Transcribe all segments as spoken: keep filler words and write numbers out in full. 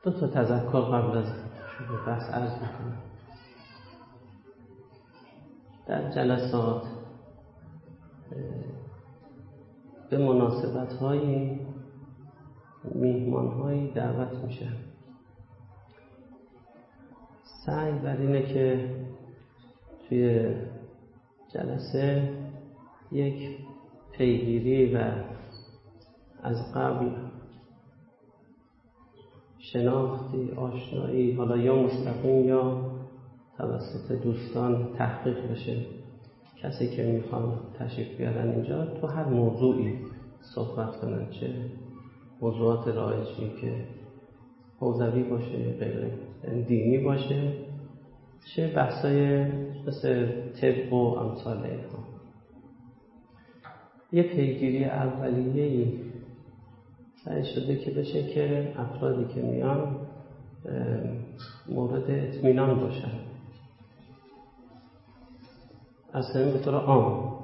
دو تا تذکر قبل از شروع بحث عرض میکنم. در جلسات به مناسبت‌های میهمان‌هایی دعوت میشن. سعی بر اینه که توی جلسه یک پیگیری و از قبل شناختی، آشنایی، حالا یا مستقیم یا توسط دوستان تحقیق بشه. کسی که میخوان تشریف بیارن اینجا تو هر موضوعی صحبت کنن، چه موضوعات رایجی که حوزوی باشه، غیر دینی باشه، چه بحثای مثل طب و امثال اینها. یه پیگیری اولیه‌ای سعی شده که بشه که افرادی که میان مورد اطمینان باشن، اصلا به طور عام.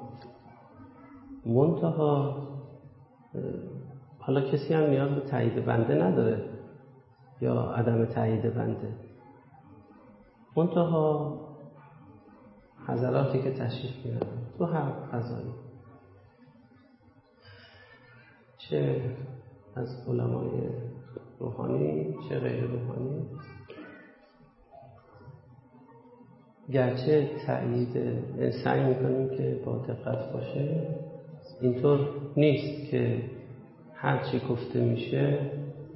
منتها حالا کسی هم نیاز به تایید بنده نداره یا عدم تایید بنده، منتها حضراتی که تشریف میارن تو هر قضایی، چه از علمای روحانی چه غیر روحانی، گرچه تایید سعی میکنیم که با دقت باشه، اینطور نیست که هر چی گفته میشه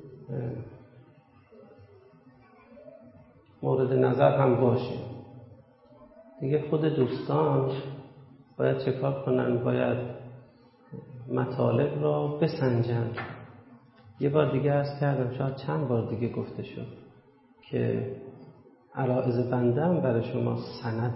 مورد نظر هم باشه. دیگه خود دوستان باید چه کار کنن؟ باید مطالب را بسنجن. یه بار دیگه عرض کردم، شاید چند بار دیگه گفته شد که عرائض بندم برای شما سند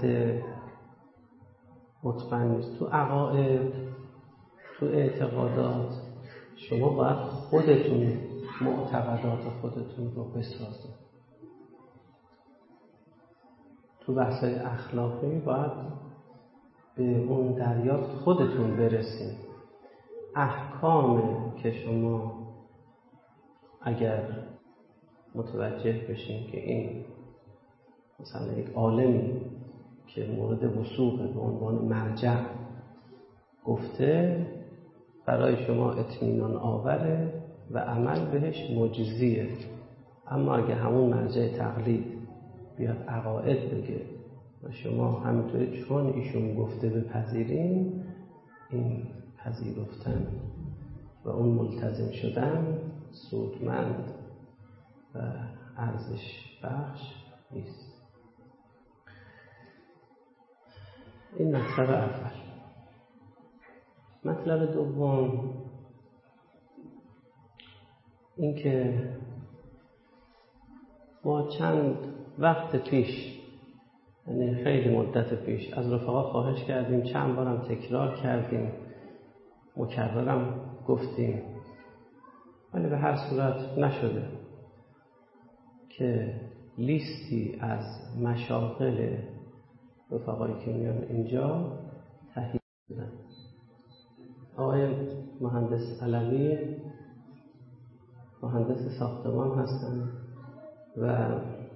مطمئن نیست. تو عقاید، تو اعتقادات شما باید خودتون معتقدات خودتون رو بسازید. تو بحث‌های اخلاقی باید به اون دریافت خودتون برسید. احکام که شما اگر متوجه بشین که این مثلا یک عالمی که مورد وثوق به عنوان مرجع گفته، برای شما اطمینان آوره و عمل بهش مجزیه. اما اگه همون مرجع تقلید بیاد عقاید بگه و شما همینطوری چون ایشون گفته بپذیرین، این پذیرفتن و اون ملتزم شدن سودمند و ارزش بخش نیست. این مطلب اول. مطلب دوم این که ما چند وقت پیش، یعنی خیلی مدت پیش، از رفقا خواهش کردیم، چند بارم تکرار کردیم، مکررم گفتیم، ولی به هر صورت نشده که لیستی از مشاغل رفقایی که میان اینجا تهیه شدن. آقای مهندس علوی مهندس ساختمان هستن و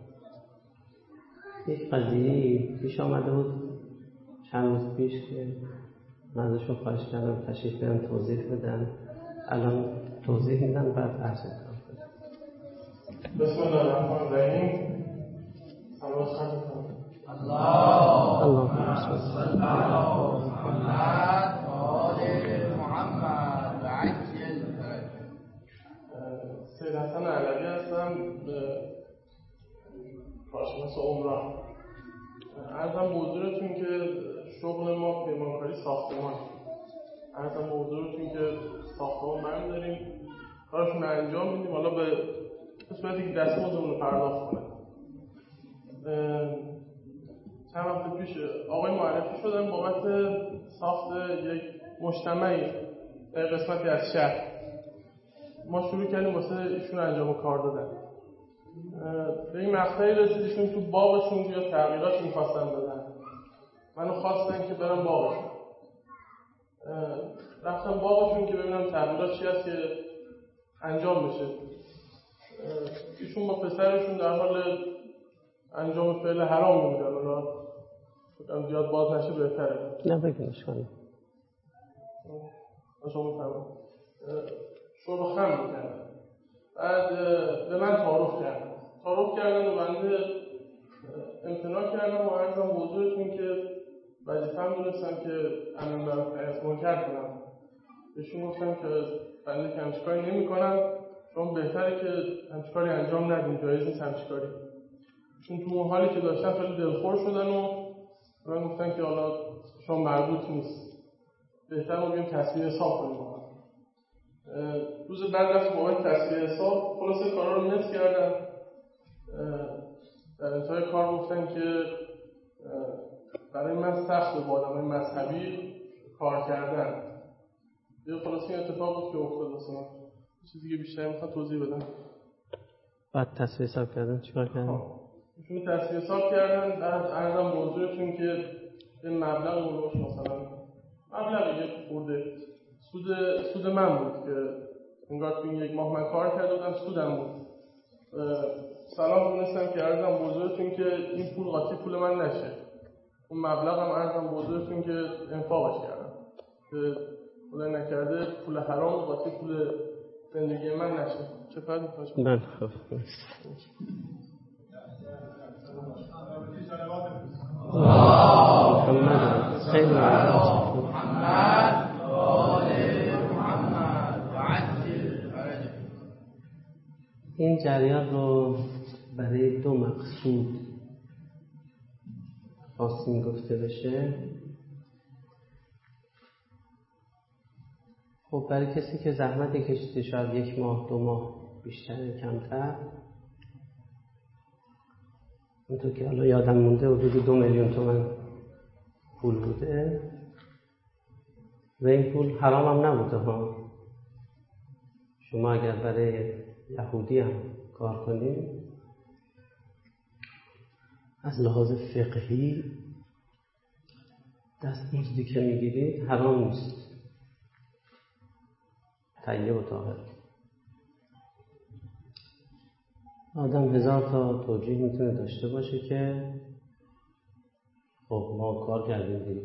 یک قضیه پیش آمده بود چند روز پیش که من ازشون خواهش کردم تشریف بیارن توضیح بدن. الان توضیح میدن، بعد عرض میکنم. بسم الله الرحمن الرحیم. صلوات خواهد الله اللهم صل علی محمد و آل محمد و عجل فرجه. سید حسن علوی هستم، کارشناس عمران. عرضم به حضورتون که شغل ما پیمانکاری ساختمان. عرضم به حضورتون که ساختمان من داریم، کارشون انجام میدیم. حالا به صورتی که دستمزدمون رو پرداخت کنن. چند وقت پیش آقای معرفی شدن بابت ساخت یک مجتمعی در قسمتی از شهر. ما شروع کردیم واسه ایشون انجام کار دادن. به این مقطعی رسیدشون تو باغشون یا تغییرات می‌خواستن بدن. منو خواستن که برم باغشون. رفتم باغشون که ببینم تغییرات چی هست که انجام بشه. ایشون با پسرشون در حال انجام فعل حرام بودن. حالا فکرم زیاد باز نشه بهتره. نه بگیمش کنم. شما بفرمایید. شروع خم می‌کردن. بعد به من تعارف کردن. تعارف کردن و بنده امتناع کردم و عرضم حضورتون که وظیفه‌ام دونستم که امر معروف نهی از منکر کنم. بهشون گفتم که بنده که همچین کاری نمی‌کنم، شما بهتره که همچین کاری انجام ندین، جایز نیست همچین کاری. چون تو اون حالی که داشتن خیلی دلخور شدن و من گفتن که حالا شما مربوط نیست، بهتر ما بیایم تصویر حساب کنیم. روز بعد رفت بابت تصویر حساب خلاصه کارا رو نصف کردن. در انتهای کار گفتن که برای من سخت با آدمای مذهبی کار کردن. یه خلاصه این اتفاق بود که افتاد واسه من. چیزی که بیشتر میخواد توضیح بدم. بعد تصویر حساب کردن چیکار کردن؟ ایشون تصویر حساب کردن. در عرضم موضوعشون که این مبلغ اولوش مثلا مبلغ یه خورده سود سود من بود که انگار تو این یک ماه من کار کرده بودم، سودم بود. سلام دونستم که عرضم بزرگتون که این پول قاطی پول من نشه. اون مبلغ هم عرضم بزرگتون که انفاقش کردم که خدای نکرده پول حرام و قاطی پول زندگی من نشه. چه فرد می‌کنش؟ من خب محمد خیلی محمد آل محمد و عجل فرجه. این جریان رو برای دو مقصود خواستیم گفته بشه. خب برای کسی که زحمتی کشیده شاید یک ماه دو ماه بیشتر کمتر، اونطور که حالا یادم مونده حدود دو میلیون تومان پول بوده و این پول حرام هم نبوده ها. شما اگر برای یهودی هم کار کنید از لحاظ فقهی دستمزدی که میگیرید حرام نیست، طیب و طاهر. آدم هزار تا توجیه میتونه داشته باشه که خب ما کار کردیم دیگه،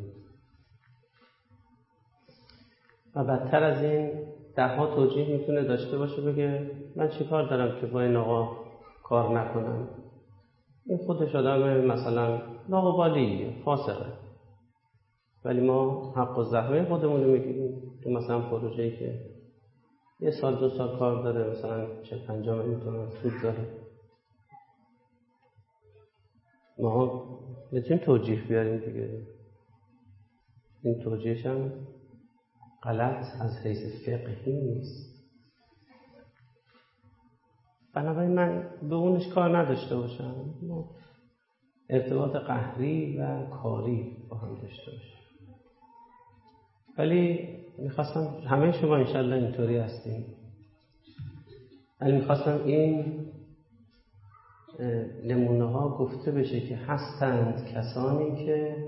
و بدتر از این ده ها توجیه میتونه داشته باشه بگه من چی کار دارم که با این آقا کار نکنم، این خودش آدم مثلا لاابالیه، فاسقه، ولی ما حق و زحمه خودمون رو میگیریم. تو مثلا پروژه‌ای که یه سال دو سال کار داره مثلا چه پنجاه میلیون تومان سود داره، ما میتونیم توجیه بیاریم دیگه. این توجیهش هم غلط از حیث فقهی نیست. بنابراین من به اونش کار نداشته باشم، ارتباط قهری و کاری با هم داشته باشم. ولی میخواستم همه شما انشالله اینطوری هستیم، ولی میخواستم این نمونه ها گفته بشه که هستند کسانی که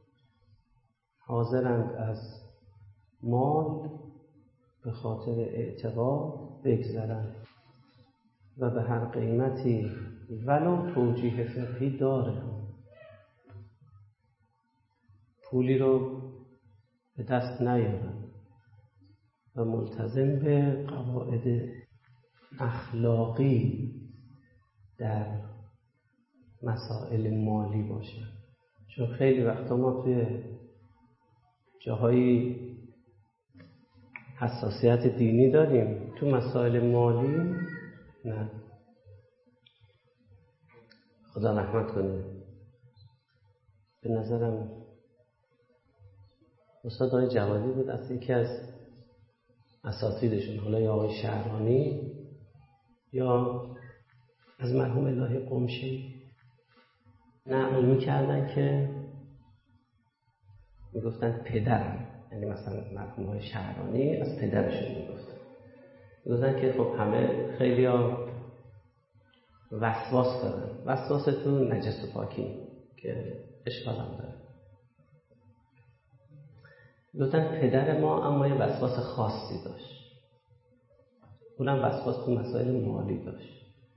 حاضرند از مال به خاطر اعتقاد بگذرند و به هر قیمتی ولو توجیه فقهی داره پولی رو به دست نیارن و ملتزم به قواعد اخلاقی در مسائل مالی باشن. چون خیلی وقتا ما توی جاهای حساسیت دینی داریم، تو مسائل مالی نه. خدا رحمت کنه. به نظرم استاد آقای جوادی بود، از یکی از اساتیدشون، حالا یا آقای شهرانی یا از مرحوم الهی قمشی، نقل می‌کردن که میگفتن پدرم، یعنی مثلا مرحوم آقای شهرانی از پدرشون میگفتن میگفتن که خب همه خیلی ها وسواس دارن، وسواس تو نجس و پاکی که اشکال هم داره. میگفتن پدر ما اما یه وسواس خاصی داشت، اونم وسواس تو مسائل مالی داشت.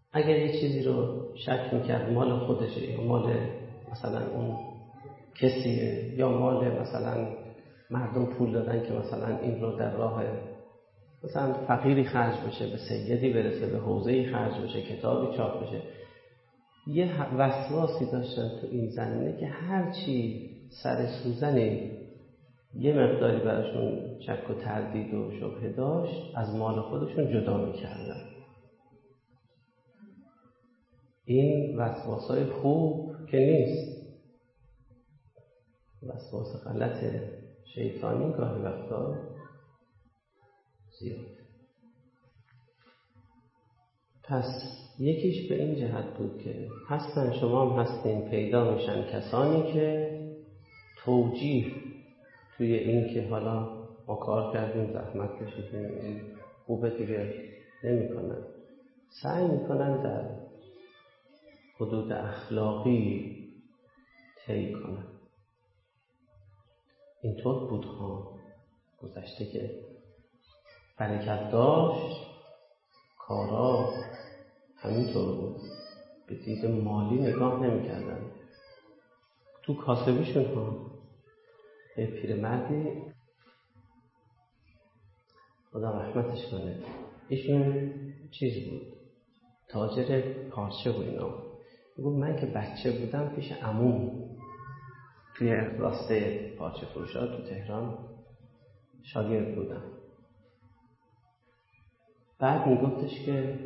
اگر یه چیزی رو شک میکرد مال خودشه یا مال مثلا اون کسیه یا مال مثلا مردم پول دادن که مثلا این رو در راه مثلا فقیری خرج بشه، به سیدی برسه، به حوزه‌ای خرج بشه، کتابی چاپ بشه، یه وسواسی داشتن تو این زمینه که هرچی سر سوزنی یه مقداری براشون شک و تردید و شبهه داشت از مال خودشون جدا میکردن. این وسواسای خوب که نیست، وسواس غلط شیطانی گاهی وقتا زیاد. پس یکیش به این جهت بود که هستن، شما هم هستین، پیدا میشن کسانی که توجیه توی این که حالا ما کار کردیم، زحمت کشیدیم، این خوبه دیگه نمی کنن، سعی میکنن در حدود اخلاقی طی کنن. اینطور بود ها گذشته که برکت داشت، کارا همینطور بود، به دید مالی نگاه نمی کردن. تو کاسبیشون ها یه پیرمردی خدا رحمتش کنه، ایشون چیز بود، تاجر پارچه و اینا. میگم من که بچه بودم پیش عموم توی راسته پارچه فروشا تو تهران شاگرد بودم. بعد میگفتش که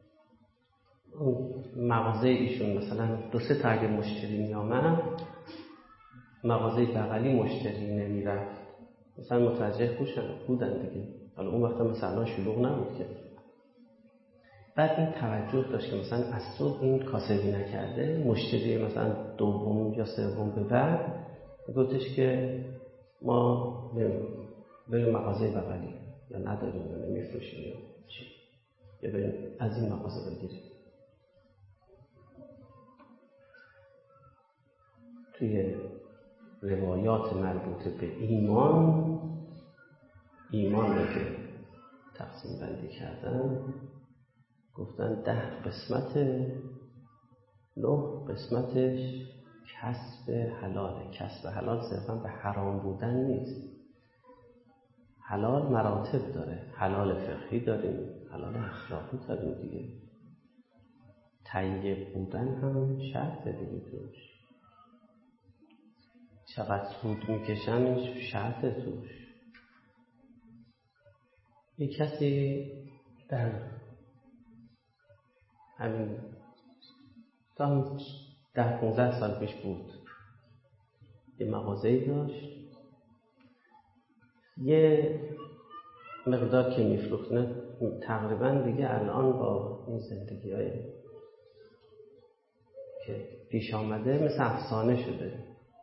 مغازه ایشون مثلا دو سه تا اگه مشتری میامد، مغازه بغلی مشتری نمیرفت، مثلا متوجه بودن دیگه. حالا اون وقتا مثلا شلوغ نبود که. بعد این توجه داشت که مثلا از صبح این کاسبی نکرده، مشتری مثلا دوم یا سوم به بعد گفتش که ما بریم مغازه بغلی یا نداریم یا نمیفروشیم یا چی، یا بریم از این مغازه بگیریم. توی روایات مربوط به ایمان، ایمان رو که تقسیم بندی کردن گفتن ده قسمت، نه قسمتش کسب حلاله. کسب حلال صرفا به حرام بودن نیست، حلال مراتب داره، حلال فقهی داریم، حلال اخلاقی داریم دیگه. طیب بودن هم شرطه دیگه توش، چقدر سود میکشن شرطه توش. یک کسی در همین تا ده پونزده سال پیش بود، یه مغازه‌ای داشت، یه مقدار که میفروخت، نه تقریبا دیگه الان با این زندگی های که پیش آمده مثل افسانه شده.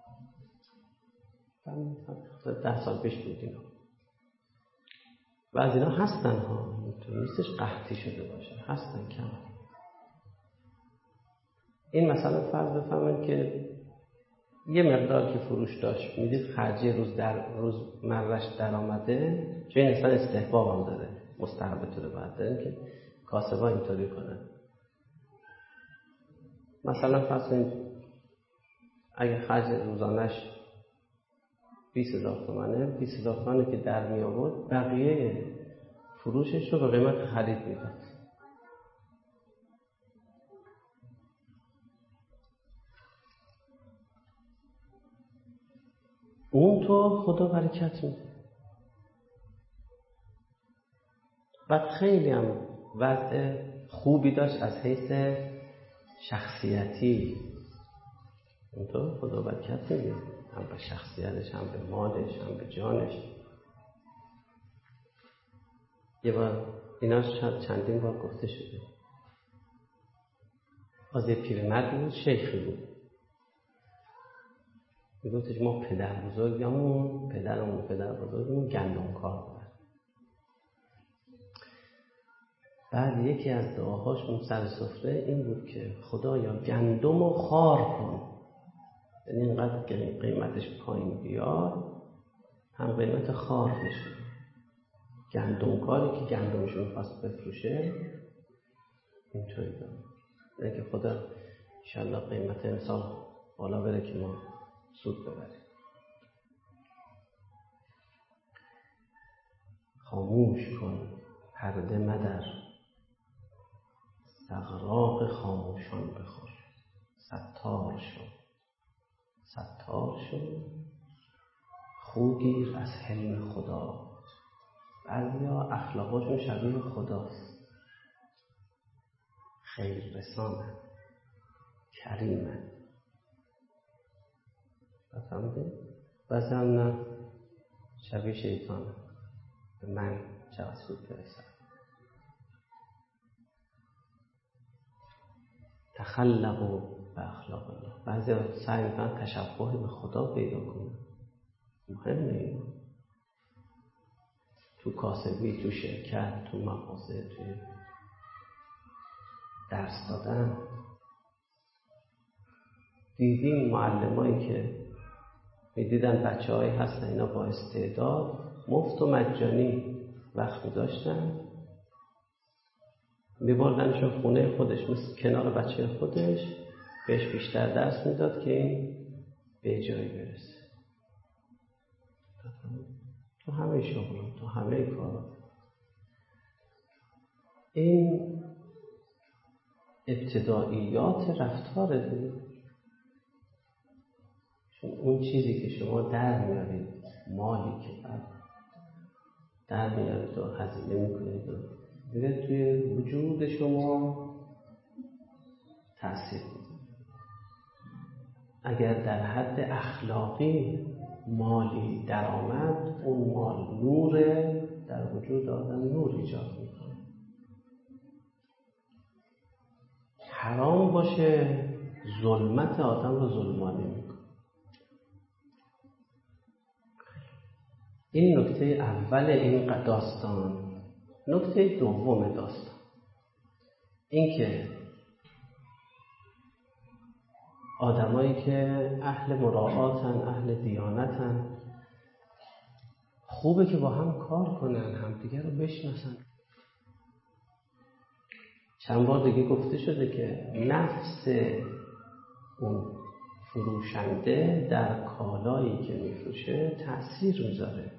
ده سال پیش بود اینا. و از اینا هستن ها، نیستش قحطی شده باشه، هستن کم. این مثلا فرض بفهمن که یه مقدار که فروش داشت میدید خرجی روز در روز مرش در آمده، چون این اصلا استحباب هم داره، مستحبه طوره باید دارن که کاسبا اینطوری کنن. مثلا فرض کنید اگه خرج روزانش بیست هزار تومنه، بیست هزار تومنه که در می آورد، بقیه فروشش رو به قیمت خرید میداد. اون تو خدا برکت میده. بعد خیلی هم وضع خوبی داشت از حیث شخصیتی، اون تو خدا برکت میده، هم به شخصیتش، هم به مالش، هم به جانش. یه بار اینا چندین بار گفته شده. از یه پیرمرد بود، شیخی بود، میگفتش ما پدر بزرگمون پدرمون پدر بزرگمون گندم کار بود. بعد یکی از دعاهاشون سر سفره این بود که خدایا گندم رو خار کن، یعنی اینقدر قیمتش پایین بیار هم قیمت خار بشه. گندم کاری که گندمشون خواست بفروشه اینطوری داره. اینکه خدا انشالله قیمت انسان بالا بره که ما سود ببریم. خاموش کن پرده مدر، استغراق خاموشان بخور. ستار شو ستار شو خوگیر از حلم خدا. بعضیا اخلاقاشون شبیه خداست، خیر رسانه، کریمه. بفهمده؟ بعضی هم نه، شبیه شیطانه، به من چقدر سود برسد. تخلقوا به اخلاق الله. بعضی ها سعی میکنن تشبه به خدا پیدا کنن. مهمه اینو. تو کاسبی، تو شرکت، تو مغازه، تو درس دادن. دیدیم معلمایی که میدیدن بچه هایی هستن اینا با استعداد مفت و مجانی وقت می‌داشتن، می‌بردنشون خونه خودش، مثل کنار بچه خودش، بهش بیشتر درس میداد که این به جایی برسه. تو همه شغل، تو همه کار. این ابتداییات رفتاره دیگه. چون اون چیزی که شما در میارید، مالی که بعد در میارید و هزینه میکنید و میره توی وجود شما تأثیر میده. اگر در حد اخلاقی مالی درآمد، اون مال نوره، در وجود آدم نور ایجاد میکنه. حرام باشه ظلمت آدم رو ظلمانی میکنه. این نکته اول این داستان. نکته دوم داستان این که آدمایی که اهل مراعاتن، اهل دیانتن، خوبه که با هم کار کنن، همدیگه رو بشناسن. چند بار دیگه گفته شده که نفس اون فروشنده در کالایی که میفروشه تأثیر میذاره.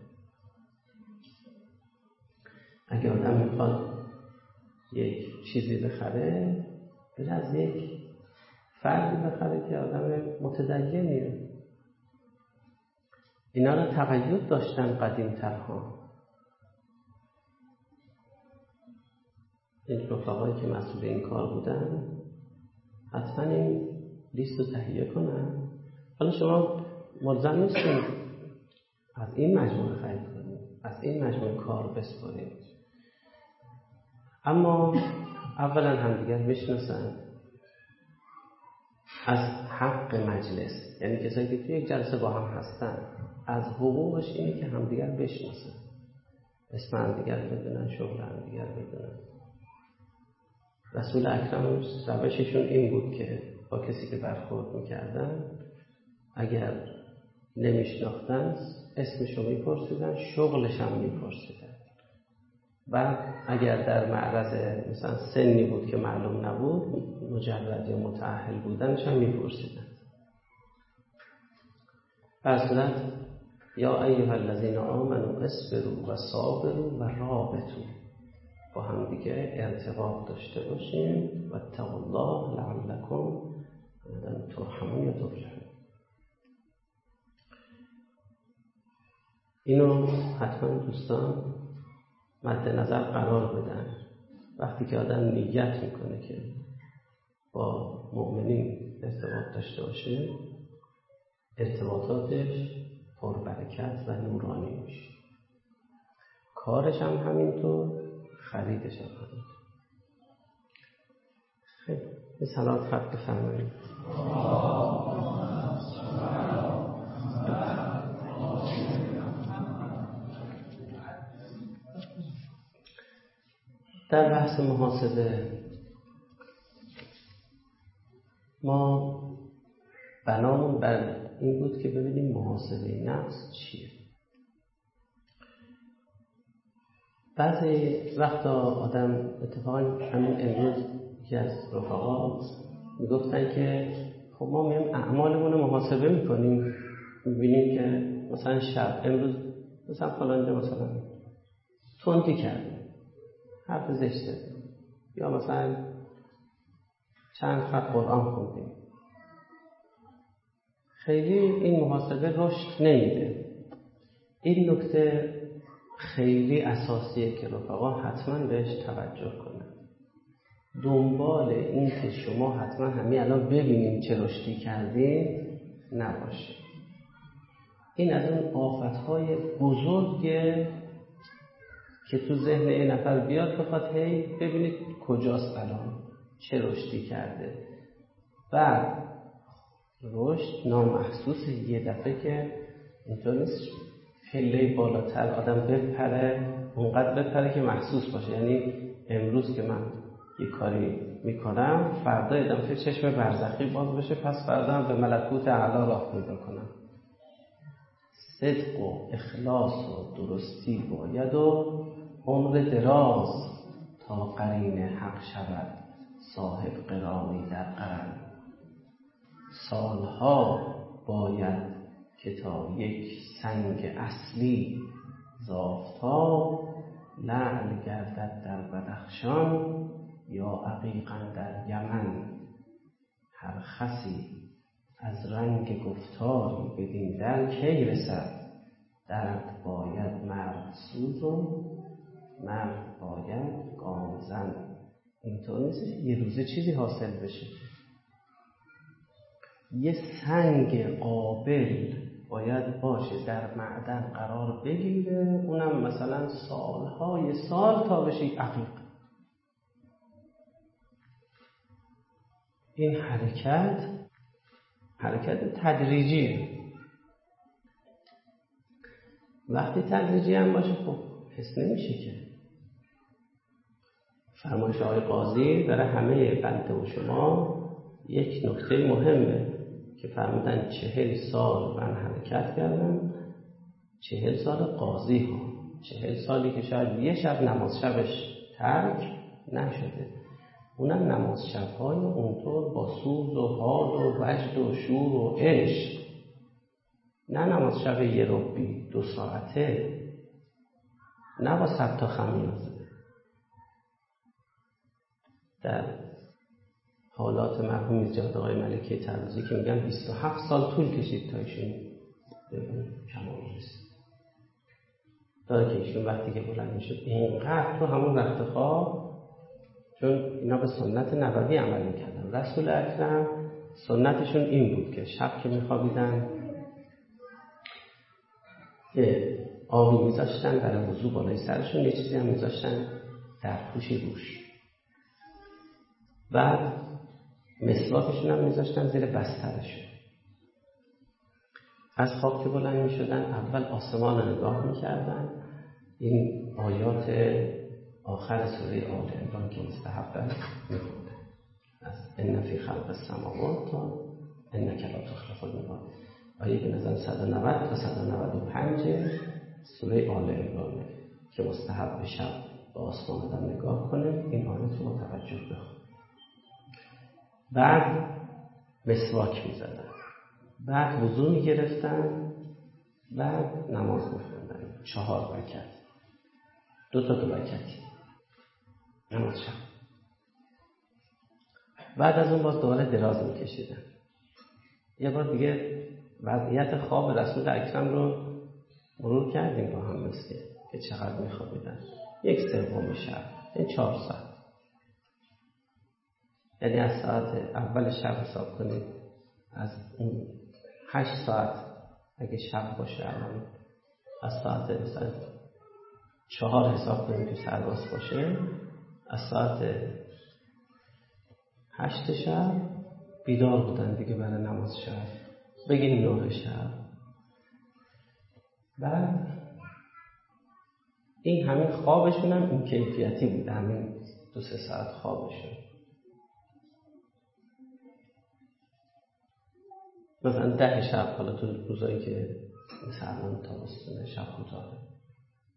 اگه آدم میخواد یک چیزی بخره، بره از یک فردی بخره که آدم متدینیه. اینا رو تقیید داشتن قدیم ترها. این رفقایی که مسئول این کار بودن حتما این لیست رو تهیه کنن. حالا شما ملزم نیستید از این مجموعه خرید کنید، از این مجموعه کار بسپارید، اما اولا همدیگر بشناسن. از حق مجلس، یعنی کسایی که توی یک جلسه با هم هستن، از حقوقش اینه که همدیگر بشناسن، اسم همدیگر بدونن، شغل همدیگر بدونن. رسول اکرم روششون این بود که با کسی که برخورد میکردن اگر نمیشناختن اسمشو میپرسیدن، شغلش هم میپرسیدن. بعد اگر در معرض مثلا سنی بود که معلوم نبود، مجرد یا متأهل بودنش هم میپرسیدن. در صورت یا ایها الذین آمنوا اصبروا و صابروا و رابطوا، با هم دیگه ارتباط داشته باشیم. و اتقوا الله لعلکم ترحمون یا تفلحون. اینو حتما دوستان مد نظر قرار بدن وقتی که آدم نیت میکنه که با مؤمنین ارتباط داشته باشه، ارتباطاتش پربرکت و نورانی میشه. کارش هم همینطور، خریدش هم همینطور. خیلی به صلوات خط بفرمایید. در بحث محاسبه ما بنامون بر این بود که ببینیم محاسبه نفس چیه. بعضی وقتا آدم اتفاقا همین امروز یکی از رفقا میگفتن که خب ما میایم اعمالمون رو محاسبه میکنیم، میبینیم که مثلا شب امروز مثلا فلانجا مثلا تندی کردیم، حرف زشت زدیم، یا مثلا چند خط قرآن خوندیم. خیلی این محاسبه رشد نمیده. این نکته خیلی اساسیه که رفقا حتما بهش توجه کنن. دنبال این که شما حتما همین الان ببینیم چه رشدی کردیم نباشه. این از اون آفتهای بزرگه که تو ذهن این نفر بیاد بخواد هی ببینید کجاست الان، چه رشدی کرده. بعد رشد نامحسوس، یه دفعه که اینطور نیست پله بالاتر آدم بپره، اونقدر بپره که محسوس باشه. یعنی امروز که من یه کاری میکنم، فردا یه دفعه چشم برزخی باز بشه، پس فردا هم به ملکوت اعلی راه پیدا کنم. صدق و اخلاص و درستی باید و عمر دراز تا قرین حق شود صاحب قرانی در قرن. سالها باید که تا یک سنگ اصلی زافتاب لعل گردد در بدخشان یا عقیقا در یمن. هر خسی از رنگ گفتاری بدین در کی رسد. درد باید مرد سوز و مرد باید گام زن. اینطور نیست یه روزه چیزی حاصل بشه. یه سنگ قابل باید باشه در معدن قرار بگیره، اونم مثلا سالهای سال تا بشه عقیق. این حرکت حرکت تدریجیه. وقتی تدریجی هم باشه خب حس نمیشه که. فرمایش آقای قاضی برای همه بنده و شما یک نکته مهمه که فرمودن چهل سال من حرکت کردم، چهل سال قاضی ها، چهل سالی که شاید یه شب نماز شبش ترک نشده، اونم نماز شبهای اونطور با سوز و حال و وجد و شور و عشق، نه نماز شب یه ربی دو ساعته، نه با صد تا خمیازه. در حالات مرحوم میرزا آقای ملکی تبریزی که میگن بیست و هفت سال طول کشید تا ایشون ببین کمال رسید. داره که ایشون وقتی که بلند میشد اینقدر تو همون رخت خواب، چون اینا به سنت نبوی عمل میکردن. رسول اکرم سنتشون این بود که شب که میخوابیدن یه آبی میذاشتن برای وضو بالای سرشون، یه چیزی هم میذاشتن در پوشی روش، بعد مسواکشون هم میذاشتن زیر بسترشون. از خواب که بلند میشدن اول آسمان رو نگاه میکردن، این آیات آخر سوره آل عمران که مستحبن میخوندن، از ان فی خلق السماوات تا انک لا تخلف الميعاد، آیه به نظر صد و نود تا صد و نود و پنج سوره آل عمران که مستحب شب به آسمان آدم نگاه کنه، این آیات رو با توجه بخون. بعد مسواک میزدن، بعد وضو میگرفتن، بعد نماز میخوندن چهار رکعت، دو تا دو رکعتی نماز شب. بعد از اون باز دوباره دراز میکشیدن. یه بار دیگه وضعیت خواب رسول اکرم رو مرور کردیم با هم، مثل که چقدر میخوابیدن. یک سوم شب، این چهار ساعت، یعنی از ساعت اول شب حساب کنید، از اون هشت ساعت اگه شب باشه الان از ساعت مثلا چهار حساب کنید که سرباز باشه، از ساعت هشت شب بیدار بودن دیگه برای نماز شب، بگیم نه شب. بعد این همین خوابشون هم این کیفیتی بود، همین دو سه ساعت خوابشون. مثلا ده شب، حالا تو روزایی که مثلا تابستون شب کوتاه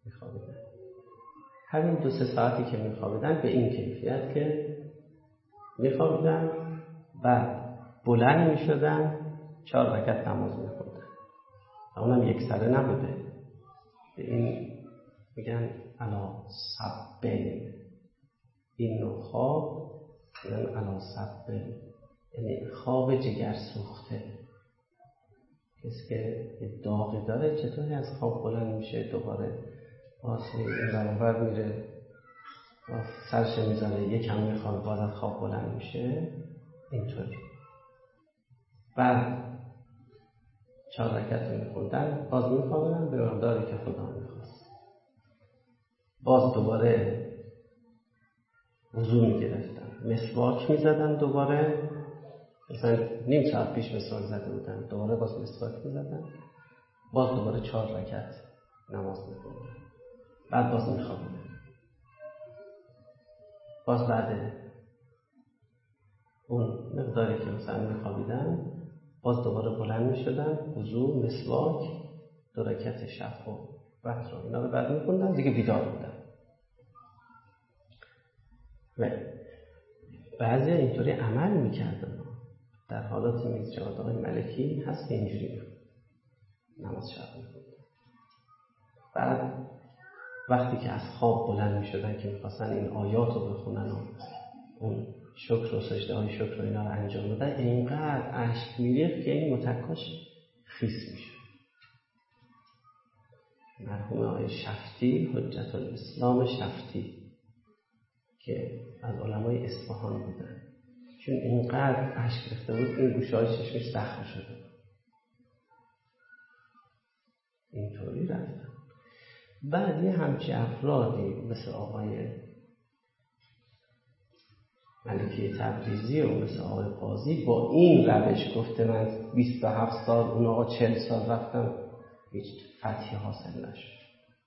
میخوابیدن، همین دو سه ساعتی که میخوابیدن به این کیفیت که میخوابیدن، بعد بلند میشدن، چهار رکعت نماز میخوندن. اونم یک سره نبوده. به این میگن علا سبین. این نوع خواب میگن علا سبین، یعنی خواب جگر سوخته. کسی که داغی داره چطوری از خواب بلند میشه، دوباره واسه این برابر میره، سرش میذاره، یکم میخواد، باز از خواب بلند میشه. اینطوری بعد چهار رکعت رو میخوندن، باز میخوابن به مقداری که خدا میخواست. باز دوباره وضو میگرفتن، مسواک میزدن، دوباره مثلا نیم ساعت پیش مسواک زده بودن، دوباره باز مسواک میزدن، باز دوباره چهار رکعت نماز میخوندن، بعد باز میخوابن. باز بعد اون مقداری که مثلا میخوابیدن باز دوباره بلند میشدن، وضو، مسواک، دو رکعت شفع و وتر رو اینا رو بعد میخوندن، دیگه بیدار بودن. و بعضی اینطوری عمل میکردن. در حالات میز جواد آقای ملکی هست که اینجوری نماز شب میخوندن. بعد وقتی که از خواب بلند میشدن که میخواستن این آیات رو بخونن و اون شکر و سجده های شکر و اینا رو انجام دادن، اینقدر اشک میریخت که این متکاش خیس میشه. مرحوم آقای شفتی، حجت الاسلام شفتی که از علمای اصفهان بودن، چون اینقدر اشک ریخته بود این گوشه‌های چشمش زخم شده بود. اینطوری رفتن. بعد یه همچی افرادی مثل آقای ملکی تبریزی و مثل آقای قاضی با این روش گفته من بیست و هفت سال، اون آقا چهل سال رفتم، هیچ فتحی حاصل نشد.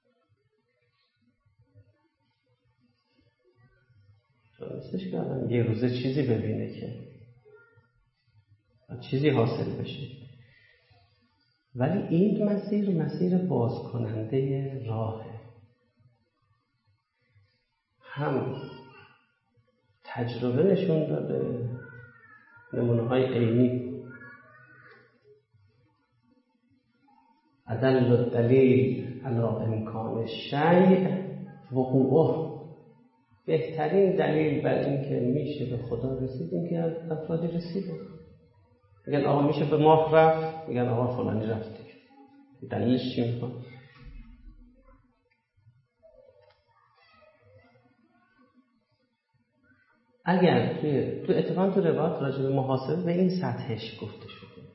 تو نیستش که آدم یه روزه چیزی ببینه که چیزی حاصل بشه. ولی این مسیر مسیر باز کننده راهه. هم تجربه نشون داده، نمونه های عینی، ادل الدلیل علی امکان الشیء وقوعه. بهترین دلیل بر این که میشه به خدا رسید این که از افرادی رسیده. میگن آقا میشه به ماه رفت، میگن آقا فلانی رفت. دلیلش چی میخواد؟ اگر توی تو اتفاقا تو روایات راجع به محاسبه به این سطحش گفته شده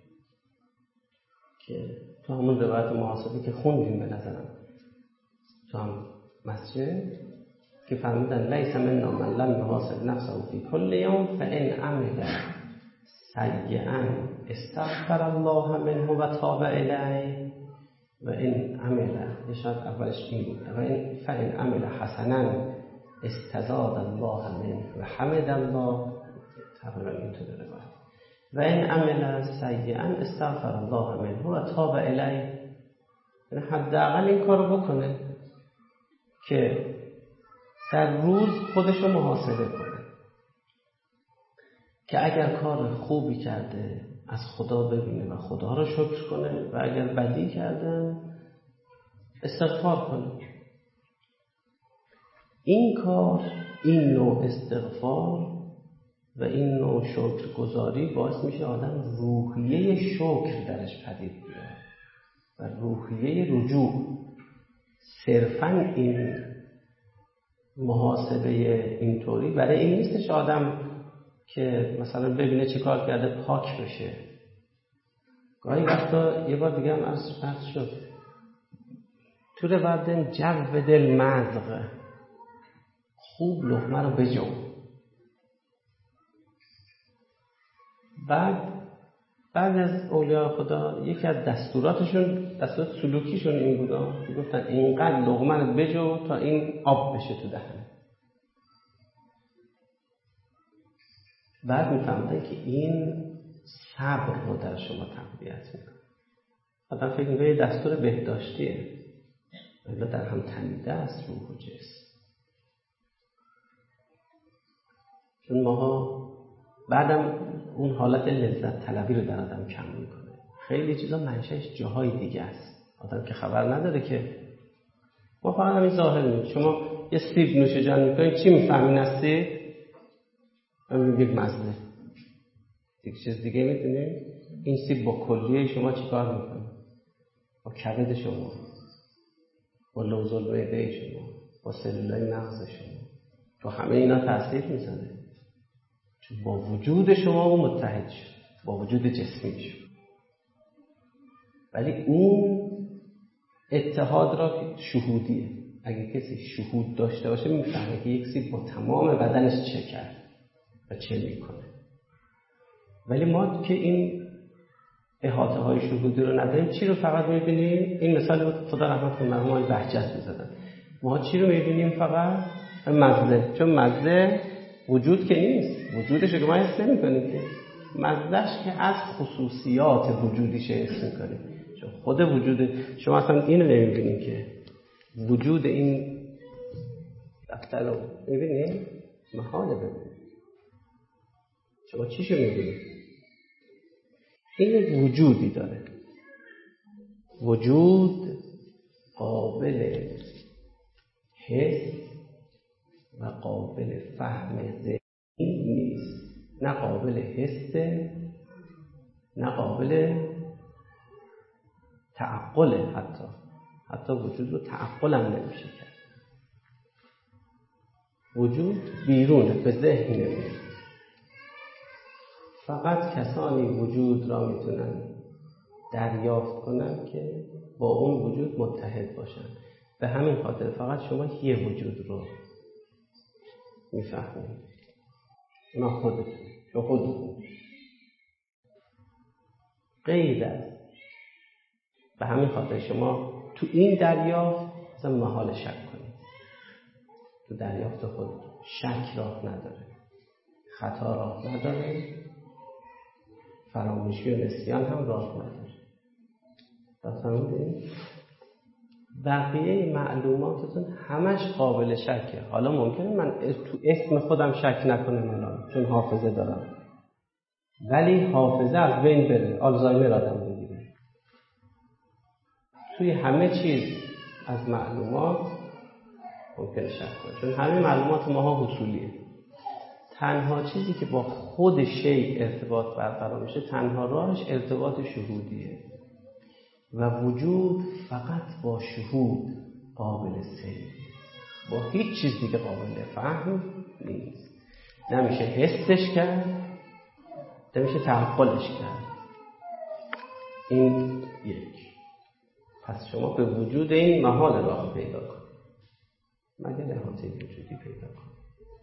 که تو همون روایت محاسبه که خوندیم به نظرم تو هم مسجد که فرمودن لیس منا من لم یحاسب نفسه فی کل یوم فان عمل سیئا استغفر الله منه و تاب الیه و این عمل، شاید اولش این بود، و این فان عمل حسنا استزاد الله منه و حمد الله، تقریبا اینطور روایت، و این عمل سیئا استغفر الله منه و تاب الیه. یعنی حداقل این کارو بکنه که در روز خودشو محاسبه کنه که اگر کار خوبی کرده از خدا ببینه و خدا رو شکر کنه و اگر بدی کرده استغفار کنه. این کار، این نوع استغفار و این نوع شکرگزاری باعث میشه آدم روحیه شکر درش پدید بیاره و روحیه رجوع. صرفاً این محاسبه اینطوری برای این نیستش آدم که مثلا ببینه چه کار کرده پاک بشه. گاهی وقتا یه بار دیگه هم عرض پرد شد تو روردن جو دل مزغ، خوب لقمه رو بجو. بعد بعد از اولیاء خدا یکی از دستوراتشون، دستورات سلوکیشون این بودا که گفتن اینقدر لقمه رو بجو تا این آب بشه تو دهن. بعد میفهمدن که این صبر رو در شما تقویت میکنه. آدم فکر میکنه یه دستور بهداشتیه، ولی در هم تنیده است روح و جسم. چون ماها بعدم اون حالت لذت طلبی رو در آدم کم میکنه. خیلی چیزا منشأش جاهای دیگه است، آدم که خبر نداره که ما فقط همین ظاهر می‌بینیم. شما یه سیب نوش جان میکنید، چی میفهمین از سیب؟ همین یک مزه. دیگه چیز دیگه میدونید؟ این سیب با کلیه شما چی کار میکنه؟ با کبد شما، با لوز المعده شما، با سلولای مغز شما، تو همه اینا تاثیر میذاره. چون با وجود شما اون متحد شد، با وجود جسمی شد. ولی اون اتحاد را شهودیه. اگه کسی شهود داشته باشه میفهمه که یک سیب با تمام بدنش چه کرد و چه میکنه. ولی ما که این احاطه های شهودی رو نداریم، چی رو فقط میبینیم؟ این مثال خدا رحمت کنه مرحوم آقای بهجت می‌زدن. ما چی رو میبینیم؟ فقط مزه. چون مزه وجود که نیست، وجودش رو ما حس نمی‌کنیم که. مزهش که از خصوصیات وجودیش حس می‌کنیم. چون خود وجود شما اصلا اینو نمی‌بینید که وجود این دفتر رو می‌بینید؟ محاله ببینید. شما چیشو می‌بینید؟ این وجودی داره. وجود قابل حس و قابل فهم ذهنی نیست. نه قابل حس، نه قابل تعقل. حتی حتی وجود رو تعقل هم نمیشه کرد. وجود بیرونه، به ذهن نمیشه. فقط کسانی وجود را میتونن دریافت کنن که با اون وجود متحد باشن. به همین خاطر فقط شما یه وجود رو میفهمید، اونا خودتون، شما خودتون غیر است. به همین خاطر شما تو این دریافت اصلا محال شک کنید. تو دریافت خودتون شک راه نداره، خطا راه نداره، فراموشی و نسیان هم راه نداره. فهمیدید؟ بقیه معلوماتتون همش قابل شکه. حالا ممکنه من تو اسم خودم شک نکنم الان چون حافظه دارم، ولی حافظه از بین بره، آلزایمر آدم بگیره. توی همه چیز از معلومات ممکنه شک کنه، چون همه معلومات ماها حصولیه. تنها چیزی که با خود شیء ارتباط برقرار میشه، تنها راهش ارتباط شهودیه و وجود فقط با شهود قابل سیر، با هیچ چیز دیگه قابل فهم نیست. نمیشه حسش کرد، نمیشه تعقلش کرد. این یک. پس شما به وجود این محال راه پیدا کنید مگر احاطه وجودی پیدا کنید.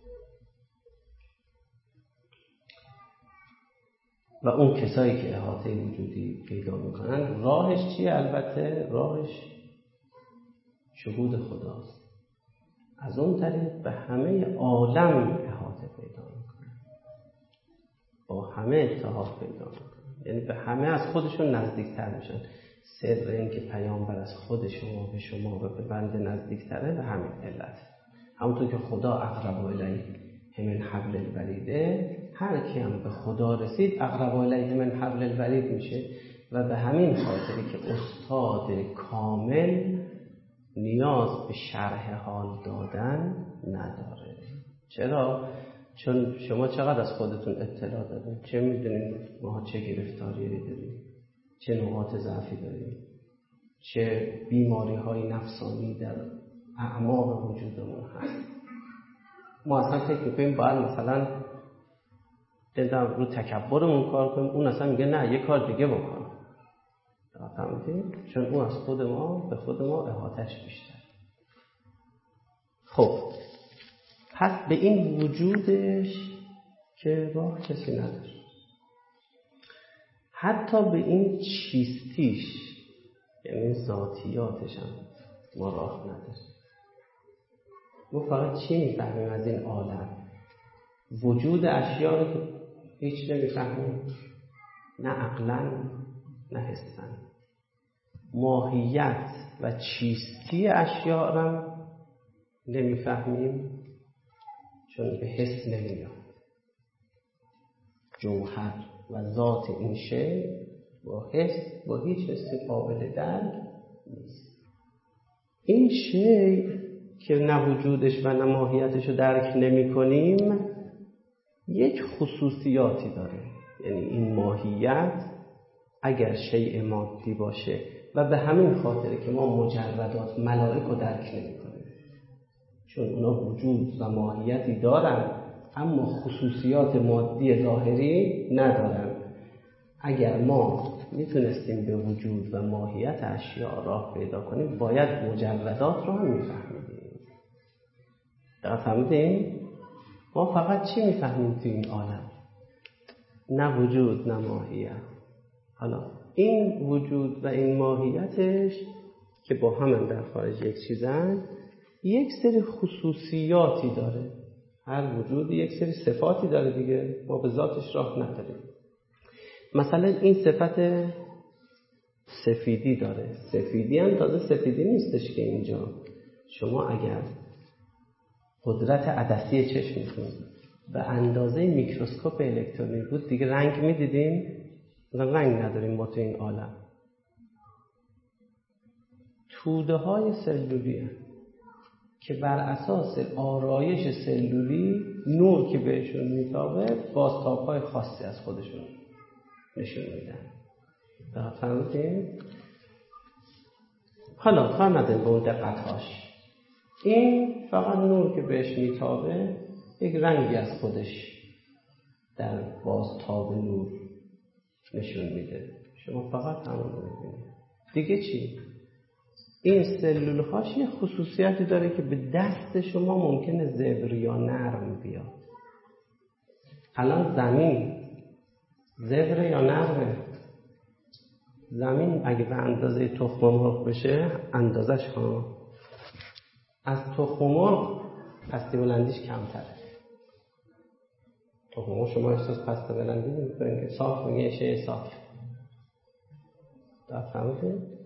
و اون کسایی که احاطه وجودی پیدا میکنن راهش چیه؟ البته راهش شهود خداست. از اون طریق به همه عالم احاطه پیدا میکنن، با همه اتحاد پیدا میکنن، یعنی به همه از خودشون نزدیکتر میشن. سر این که پیامبر از خود شما به شما و به بنده نزدیکتره به همین علت. همونطور که خدا اقرب الیه من حبل الورید، هر کی هم به خدا رسید اقرب الیه من حبل الورید میشه. و به همین خاطری که استاد کامل نیاز به شرح حال دادن نداره. چرا؟ چون شما چقدر از خودتون اطلاع دارید، چه میدونید ما چه گرفتاری داریم، چه نقاط ضعفی داریم، چه بیماری های نفسانی در اعماق وجودمون هست. ما اصلا فکر میکنیم باید مثلا دلم رو تکبرمون کار کنیم، اون اصلا میگه نه یه کار دیگه بکن. فهمیدین؟ چون اون از خود ما به خود ما احاطه‌اش بیشتر. خب پس به این وجودش که راه کسی نداره، حتی به این چیستیش یعنی ذاتیاتش هم ما راه نداره. ما فقط چی میفهمیم از این عالم؟ وجود اشیاء رو که هیچ نمیفهمیم، نه عقلاً نه حساً. ماهیت و چیستی اشیاء رو نمیفهمیم چون به حس نمیاد. جوهر و ذات این شی با حس با هیچ حسی قابل درک نیست. این شی که نه وجودش و نه ماهیتش رو درک نمی کنیم یک خصوصیاتی داره. یعنی این ماهیت اگر شیء مادی باشه و به همین خاطره که ما مجردات ملائک رو درک نمی کنیم، چون اونا وجود و ماهیتی دارن اما خصوصیات مادی ظاهری ندارن. اگر ما میتونستیم به وجود و ماهیت اشیاء راه پیدا کنیم باید مجردات رو هم میفهمیدیم. دقیق فهمیدیم؟ ما فقط چی میفهمیم تو این عالم؟ نه وجود نه ماهیت. حالا این وجود و این ماهیتش که با هم در خارج یک چیزن، یک سری خصوصیاتی داره. هر وجود یک سری صفاتی داره دیگه، ما به ذاتش راه نداریم. مثلا این صفت سفیدی داره. سفیدی هم تازه سفیدی نیستش که اینجا شما اگر قدرت عدسی چشمتون به اندازه میکروسکوپ الکترونی بود دیگه رنگ میدیدین؟ رنگ نداریم ما تو این عالم. توده های سلولی هست که بر اساس آرایش سلولی نور که بهشون میتابه بازتاب های خاصی از خودشون نشون میدن. در فهمیدین؟ حالا کار نداریم به اون دقت‌هاش. این فقط نور که بهش میتابه یک رنگی از خودش در بازتاب نور نشون میده. شما فقط همون رو میبینید. دیگه چی؟ این سلول هاش یه خصوصیتی داره که به دست شما ممکنه زبر یا نرم بیاد. الان زمین زبر یا نرمه؟ زمین اگه به اندازه تخم مرغ بشه اندازش ها از تخم مرغ پستی بلندیش کمتره. تخم مرغ شما احساس پستی بلندی میکنید که صاف میگه شیء صاف. در فهمیدید؟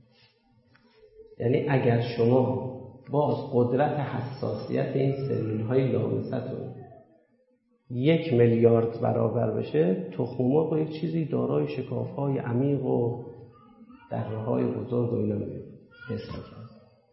یعنی اگر شما باز قدرت حساسیت این سلول های لامستون یک میلیارد برابر بشه، تخم مرغ یک چیزی دارای شکاف های عمیق و دره های بزرگ و اینا میاد حس میکنه.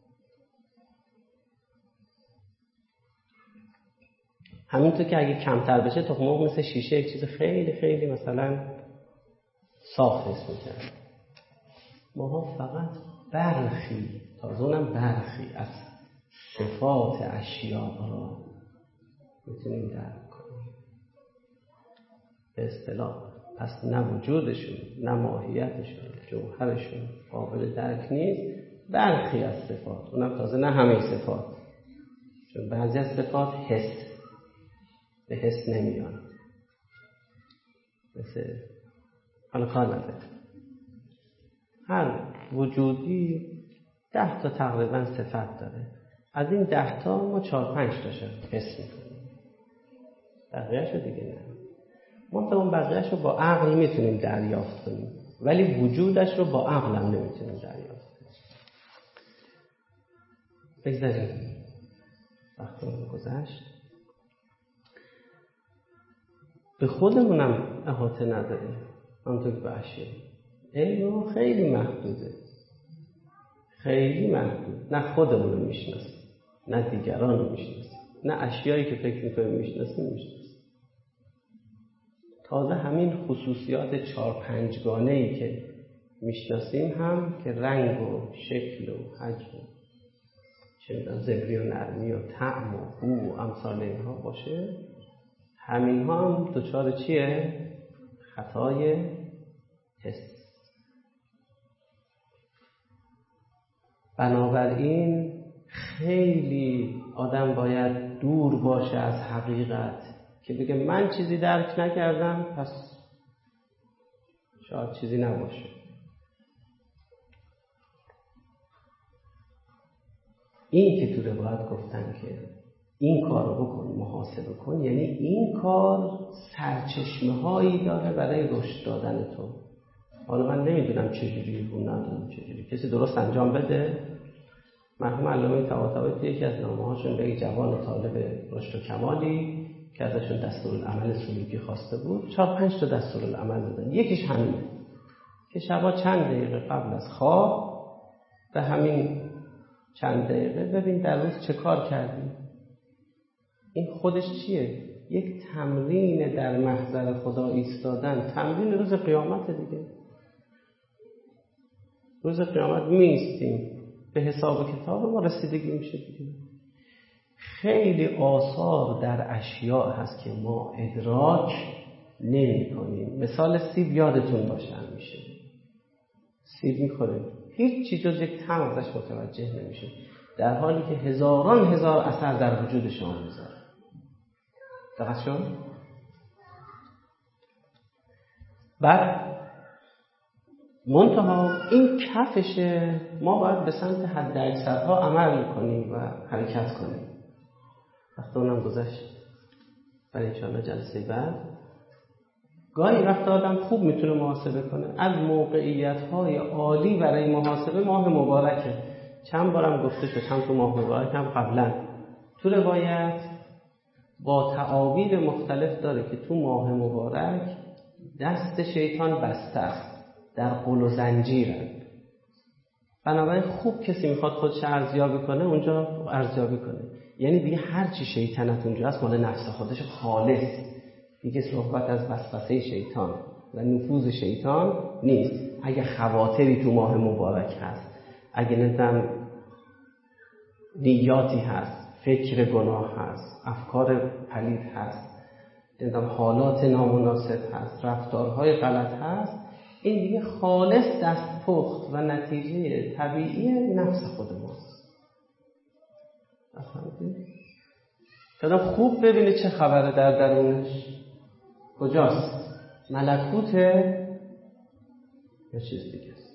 همینطور که اگه کمتر بشه تخم مرغ مثل شیشه یک چیز خیلی خیلی مثلا صاف حس میکنه. ما فقط برخی تازه اونم برخی از صفات اشیاء را میتونیم درک کنیم. به اصطلاح پس نه وجودشون نه ماهیتشون جوهرشون قابل درک نیست. برخی از صفات، اونم تازه نه همه صفات، چون بعضی از صفات حس به حس نمیان. مثل حالا کار نداره، هر وجودی ده تا تقریبا صفت داره. از این ده تا ما چهار پنج تاشو حس میکنیم، بقیه‌شو دیگه نه. ما تا اون بقیه‌شو با عقل میتونیم دریافت کنیم ولی وجودش رو با عقل هم نمیتونیم دریافت کنیم. بگذاریم وقتمون گذشت. به خودمونم احاطه نداریم. همونطور که به اشیاء علم خیلی محدوده، خیلی محدود. نه خودمون رو میشناسیم نه دیگران رو میشناسیم نه اشیایی که فکر میکنیم میشناسیم میشناسیم. تازه همین خصوصیات چهار پنجگانه‌ای که میشناسیم هم که رنگ و شکل و حجم چه میدونم زبری و نرمی و طعم و بو و امثال اینها باشه، همین ها هم دچار چیه؟ خطای حس. بنابراین خیلی آدم باید دور باشه از حقیقت که بگه من چیزی درک نکردم پس شاید چیزی نباشه. این که تو روایت گفتن که این کار رو بکن محاسبه کن، یعنی این کار سرچشمه هایی داره برای رشد دادن تو. حالا من نمیدونم چجوری اون ندونم چجوری کسی درست انجام بده. مرحوم علامه طباطبایی توی یکی از نامه هاشون به یک جوان طالب رشد و کمالی که ازشون دستورالعمل سلوکی خواسته بود، چهار پنج تا دستورالعمل دادن. یکیش همینه که شبا چند دقیقه قبل از خواب به همین چند دقیقه ببین در روز چه کار کردی. این خودش چیه؟ یک تمرین در محضر خدا ایستادن، تمرین روز قیامت دیگه. روز قیامت میستیم به حساب کتاب ما رسیدگی میشه دیگه. خیلی آثار در اشیاء هست که ما ادراک نمی کنیم. مثال سیب یادتون باشه همیشه. سیب میخوریم، هیچ چیز جز یک طعم ازش متوجه نمیشه، در حالی که هزاران هزار اثر در وجود شما میذاره. دقیق شد؟ بعد منتها این کفشه، ما باید به سمت حد اکثرها عمل کنیم و حرکت کنیم. وقت اونم گذشت برای انشاءالله جلسه بعد. گاهی وقت آدم خوب میتونه محاسبه کنه. از موقعیت‌های عالی برای محاسبه ماه مبارکه. چند بارم گفته شد، هم تو ماه مبارک هم قبلا تو روایت با تعابیر مختلف داره که تو ماه مبارک دست شیطان بسته است، در قل و زنجیره. بنابراین خوب کسی میخواد خودش ارزیابی کنه اونجا ارزیابی کنه، یعنی دیگه هر چی شیطنت اونجا هست مال نفس خودش خالص، دیگه صحبت از وسوسه شیطان و نفوذ شیطان نیست. اگه خواطری تو ماه مبارک هست، اگه نظام نیاتی هست، فکر گناه هست، افکار پلید هست، نظام حالات نامناسب هست، رفتارهای غلط هست، این دیگه خالص دستپخت و نتیجه طبیعی نفس خود ماست. آدم خوب ببینه چه خبره در درونش، کجاست، ملکوت یا چیز دیگه است.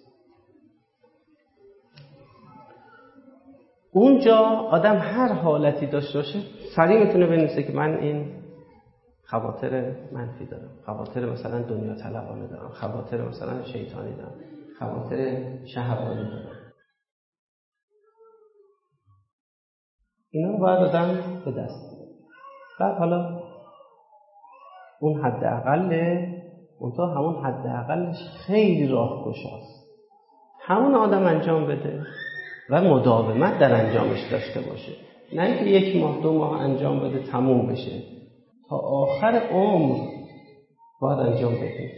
اونجا آدم هر حالتی داشته باشه سریع میتونه بنویسه که من این خواطر منفی دارم، خواطر مثلا دنیا طلبانه دارم، خواطر مثلا شیطانی دارم، خواطر شهوانی دارم. اینا رو باید آدم به دست بیاره. بعد حالا اون حداقله، منتها همون حداقلش خیلی راهگشاست، همون آدم انجام بده و مداومت در انجامش داشته باشه، نه اینکه یک ماه دو ماه انجام بده تموم بشه، تا آخر عمر باید انجام بده.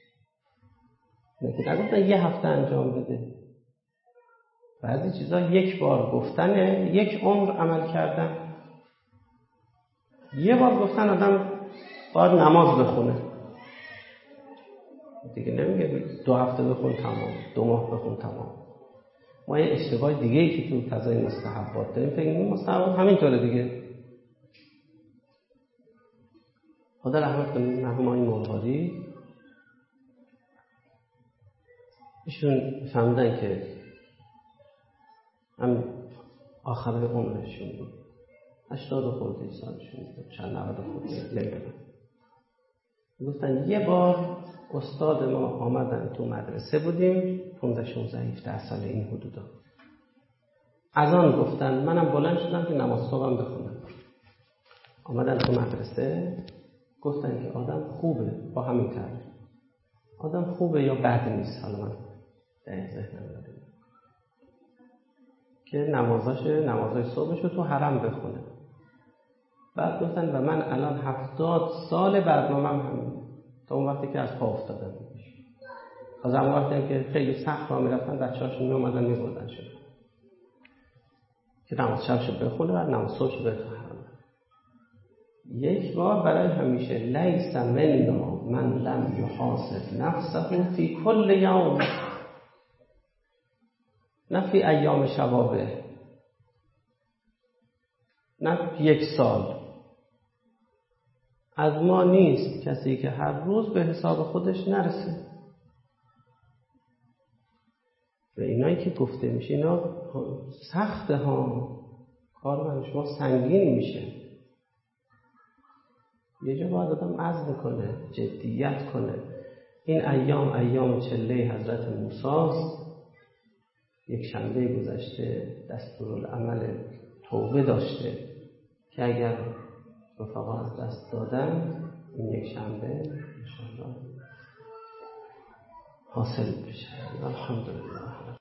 نگه نگفتن یه هفته انجام بده، بعضی چیزا یک بار گفتنه، یک عمر عمل کردن. یه بار گفتن آدم باید نماز بخونه، دیگه نمیگه دو هفته بخون تمام، دو ماه بخون تمام. ما یه اشتباه دیگه ای که تو فضای مستحبات داریم، فکر می‌کنیم مستحب همینطوره دیگه. خدا رحمت کنه مرحوم آقای مرغاری، ایشون فهمیدن که هم آخر عمرشون بود، هشتاد و خورده سالشون بود، چند نود و خورده نمیدونم. گفتن یه بار استاد ما آمدن تو مدرسه بودیم، پانزده شانزده هفده سال این حدودا، از آن گفتن منم بلند شدم که نماز صبحم بخونم. آمدن تو مدرسه گفتن که آدم خوبه، با همین تعریف آدم خوبه یا بد نیست، حالا من در ذهنم دارم که نمازاشه، نمازای صبحشو تو حرم بخونه. بعد گفتن و من الان هفتاد سال برنامه‌ام همین، تا اون وقتی که از پا افتادم. از اون وقتی که خیلی سخت راه میرفتن، بچه‌هاشون می اومدن میبردن شد که نماز شبشو بخونه و نماز صبحشو بخونه. یک بار برای همیشه لیس منا من لم یحاسب نفسه فی کل یوم، نه فی ایام شبابه، نه یک سال. از ما نیست کسی که هر روز به حساب خودش نرسه. و اینایی که گفته میشه اینا سخته ها، کار برای شما سنگین میشه. یه جا باید آدم عزم کنه، جدیت کنه. این ایام ایام چله حضرت موسی است. یک شنبه گذشته دستورالعمل توبه داشته که اگر رفقا از دست دادن این یک شنبه انشاءالله حاصل بشه. الحمدلله.